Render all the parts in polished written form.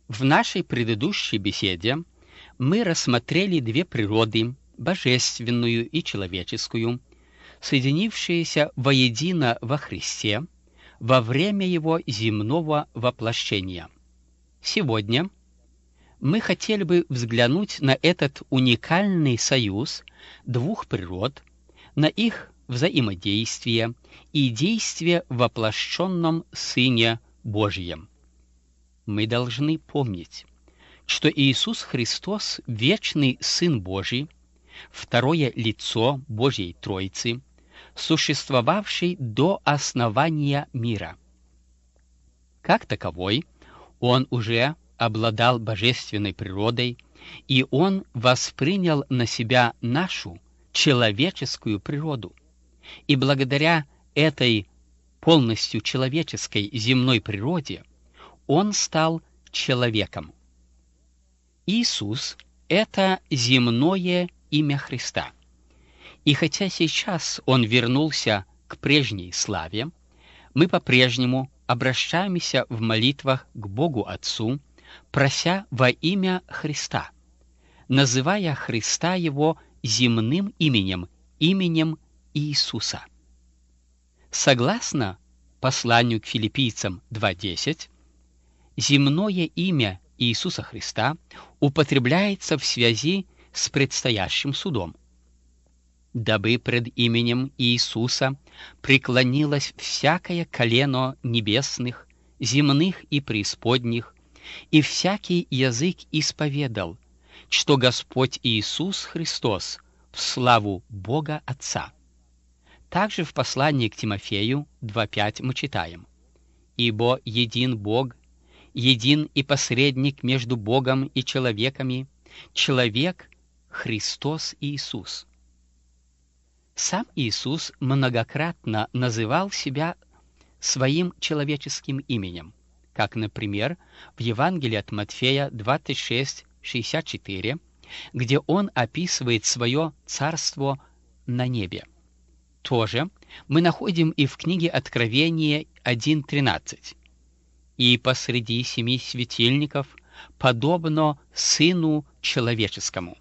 В нашей предыдущей беседе мы рассмотрели две природы, божественную и человеческую, соединившиеся воедино во Христе во время Его земного воплощения. Сегодня мы хотели бы взглянуть на этот уникальный союз двух природ, на их взаимодействие и действие в воплощенном Сыне Божьем. Мы должны помнить, что Иисус Христос, вечный Сын Божий, второе лицо Божьей Троицы, существовавший до основания мира. Как таковой, Он уже обладал божественной природой, и Он воспринял на себя нашу человеческую природу. И благодаря этой полностью человеческой земной природе Он стал человеком. Иисус — это земное имя Христа. И хотя сейчас Он вернулся к прежней славе, мы по-прежнему обращаемся в молитвах к Богу Отцу, прося во имя Христа, называя Христа Его земным именем, именем Иисуса. Согласно посланию к Филиппийцам 2:10, земное имя Иисуса Христа употребляется в связи с предстоящим судом, дабы пред именем Иисуса преклонилось всякое колено небесных, земных и преисподних, и всякий язык исповедал, что Господь Иисус Христос в славу Бога Отца. Также в послании к Тимофею 2:5 мы читаем: «Ибо един Бог, един и посредник между Богом и человеками, человек Христос Иисус». Сам Иисус многократно называл себя своим человеческим именем, как, например, в Евангелии от Матфея 26:64, где Он описывает свое царство на небе. Тоже мы находим и в книге Откровения 1:13. «И посреди 7 светильников, подобно Сыну Человеческому».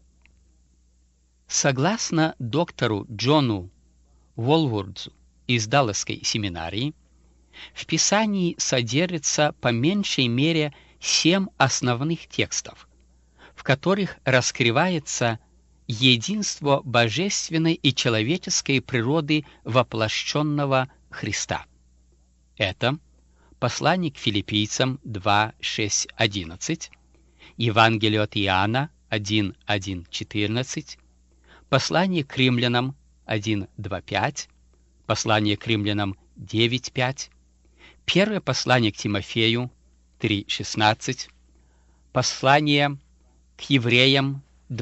Согласно доктору Джону Волвордсу из Далласской семинарии, в Писании содержится по меньшей мере 7 основных текстов, в которых раскрывается единство божественной и человеческой природы воплощенного Христа. Это послание к Филиппийцам 2:6-11, Евангелие от Иоанна 1:1-14, послание к римлянам 1:2-5, послание к римлянам 9:5, первое послание к Тимофею 3:16, послание к евреям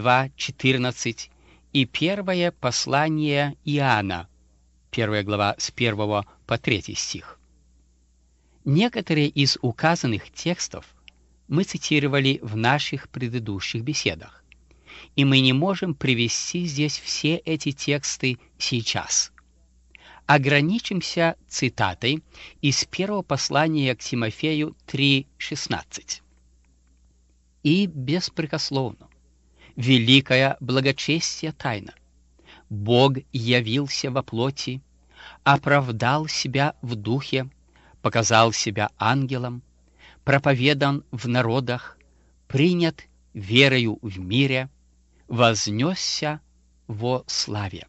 2:14 и первое послание Иоанна, 1 глава с 1 по 3 стих. Некоторые из указанных текстов мы цитировали в наших предыдущих беседах, и мы не можем привести здесь все эти тексты сейчас. Ограничимся цитатой из первого послания к Тимофею 3:16. «И беспрекословно, великое благочестие тайна, Бог явился во плоти, оправдал себя в духе, показал себя ангелом, проповедан в народах, принят верою в мире, вознесся во славе».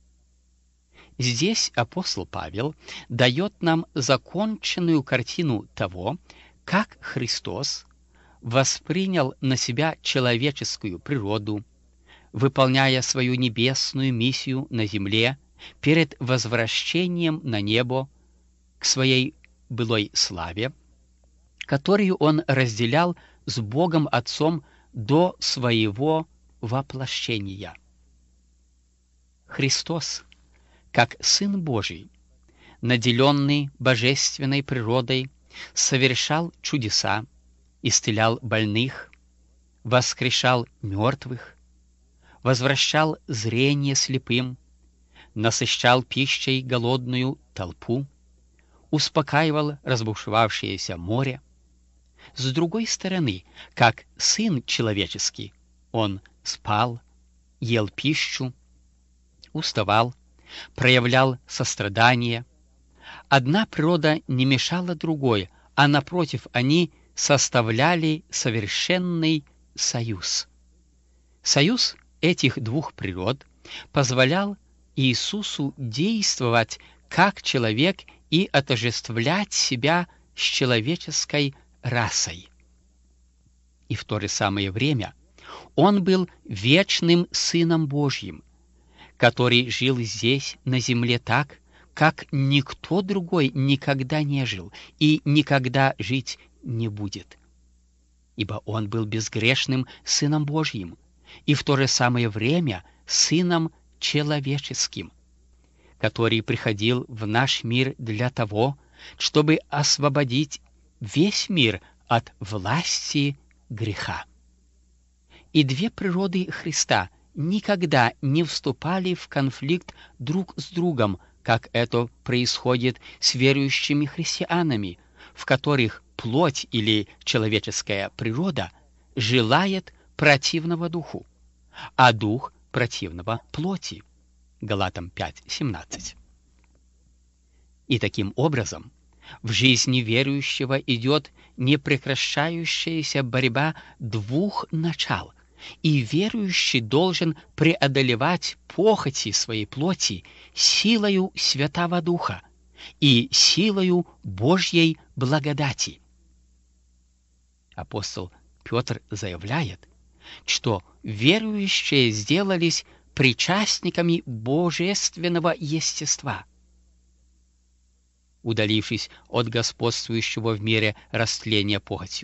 Здесь апостол Павел дает нам законченную картину того, как Христос воспринял на себя человеческую природу, выполняя свою небесную миссию на земле перед возвращением на небо к своей былой славе, которую Он разделял с Богом Отцом до своего воплощения. Христос, как Сын Божий, наделенный божественной природой, совершал чудеса, исцелял больных, воскрешал мертвых, возвращал зрение слепым, насыщал пищей голодную толпу, успокаивал разбушевавшееся море, С другой стороны, как Сын человеческий, Он спал, ел пищу, уставал, проявлял сострадание. Одна природа не мешала другой, а напротив, они составляли совершенный союз. Союз этих двух природ позволял Иисусу действовать как человек и отождествлять себя с человеческой расой. И в то же самое время Он был вечным Сыном Божьим, который жил здесь, на земле, так, как никто другой никогда не жил и никогда жить не будет. Ибо Он был безгрешным Сыном Божьим и в то же самое время Сыном человеческим, который приходил в наш мир для того, чтобы освободить весь мир от власти греха. И две природы Христа никогда не вступали в конфликт друг с другом, как это происходит с верующими христианами, в которых плоть или человеческая природа желает противного духу, а дух противного плоти. Галатам 5:17. И таким образом в жизни верующего идет непрекращающаяся борьба двух начал, и верующий должен преодолевать похоти своей плоти силою Святого Духа и силою Божьей благодати. Апостол Петр заявляет, что верующие сделались причастниками божественного естества, удалившись от господствующего в мире растления похотью.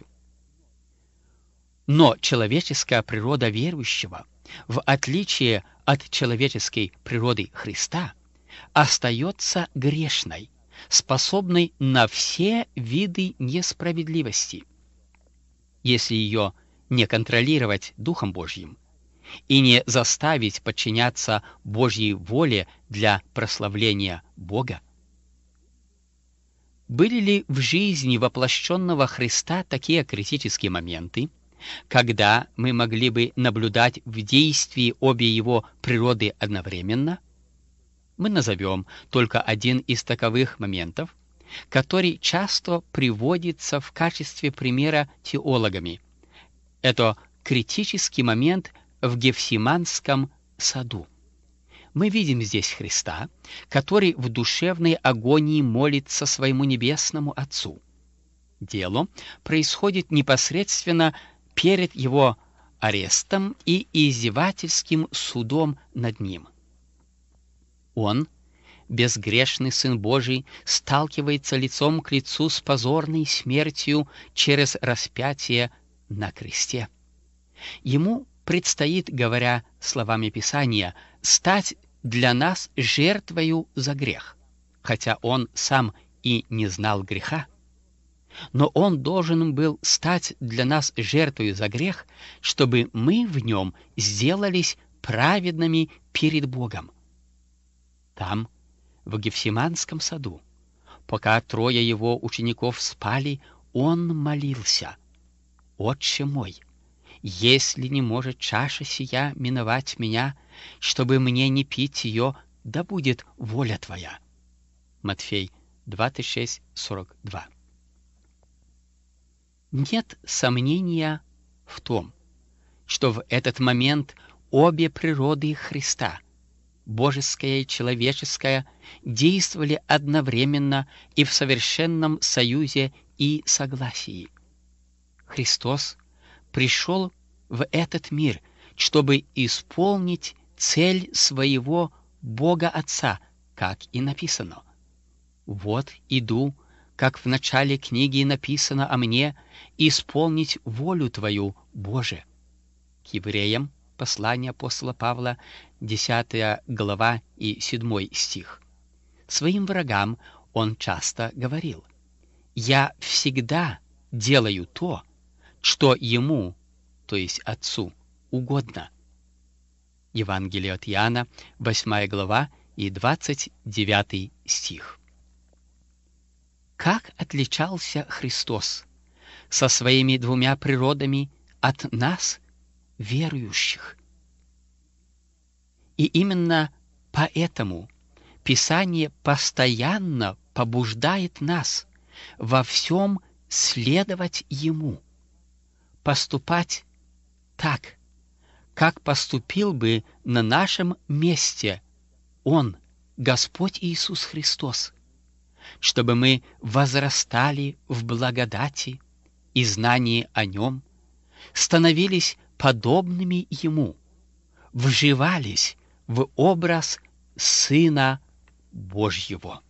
Но человеческая природа верующего, в отличие от человеческой природы Христа, остается грешной, способной на все виды несправедливости, если ее не контролировать Духом Божьим и не заставить подчиняться Божьей воле для прославления Бога. Были ли в жизни воплощенного Христа такие критические моменты, когда мы могли бы наблюдать в действии обе его природы одновременно? Мы назовем только один из таковых моментов, который часто приводится в качестве примера теологами. Это критический момент в Гефсиманском саду. Мы видим здесь Христа, который в душевной агонии молится своему небесному Отцу. Дело происходит непосредственно перед его арестом и издевательским судом над ним. Он, безгрешный Сын Божий, сталкивается лицом к лицу с позорной смертью через распятие на кресте. Ему предстоит, говоря словами Писания, стать для нас жертвою за грех, хотя он сам и не знал греха. Но он должен был стать для нас жертвою за грех, чтобы мы в нем сделались праведными перед Богом. Там, в Гефсиманском саду, пока трое его учеников спали, он молился: «Отче мой, если не может чаша сия миновать меня, чтобы мне не пить ее, да будет воля Твоя». Матфей 26:42. Нет сомнения в том, что в этот момент обе природы Христа, божеская и человеческая, действовали одновременно и в совершенном союзе и согласии. Христос пришел в этот мир, чтобы исполнить цель своего Бога Отца, как и написано: «Вот иду, как в начале книги написано о мне, исполнить волю Твою, Боже». К Евреям, послание апостола Павла, 10 глава и 7 стих. Своим врагам он часто говорил: «Я всегда делаю то, что ему, то есть Отцу, угодно». Евангелие от Иоанна, 8 глава и 29 стих. Как отличался Христос со своими двумя природами от нас, верующих. И именно поэтому Писание постоянно побуждает нас во всем следовать Ему, поступать так, как поступил бы на нашем месте Он, Господь Иисус Христос, чтобы мы возрастали в благодати и знании о Нем, становились подобными Ему, вживались в образ Сына Божьего.